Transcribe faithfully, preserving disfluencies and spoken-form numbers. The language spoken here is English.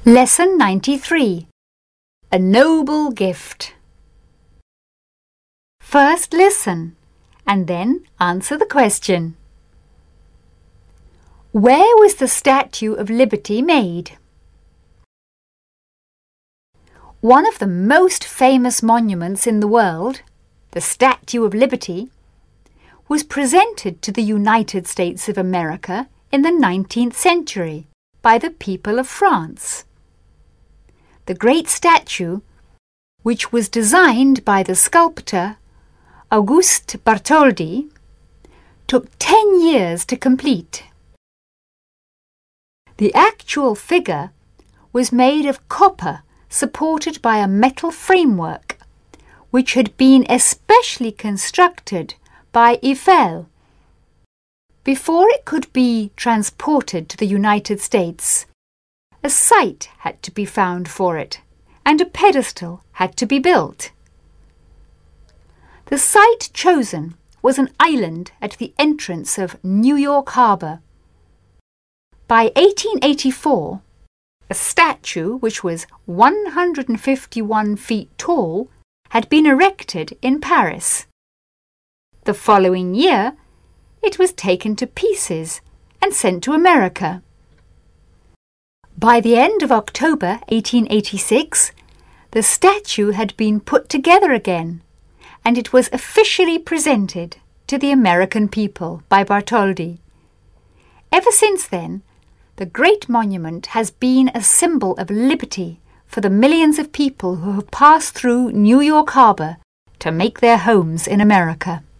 Lesson ninety-three. A Noble Gift. First listen and then answer the question. Where was the Statue of Liberty made? One of the most famous monuments in the world, the Statue of Liberty, was presented to the United States of America in the nineteenth century by the people of France. The great statue, which was designed by the sculptor Auguste Bartholdi, took ten years to complete. The actual figure was made of copper supported by a metal framework, which had been especially constructed by Eiffel. Before it could be transported to the United States, a site had to be found for it, and a pedestal had to be built. The site chosen was an island at the entrance of New York Harbor. By eighteen eighty-four, a statue which was one hundred fifty-one feet tall had been erected in Paris. The following year, it was taken to pieces and sent to America. By the end of October eighteen eighty-six, the statue had been put together again, and it was officially presented to the American people by Bartholdi. Ever since then, the great monument has been a symbol of liberty for the millions of people who have passed through New York Harbor to make their homes in America.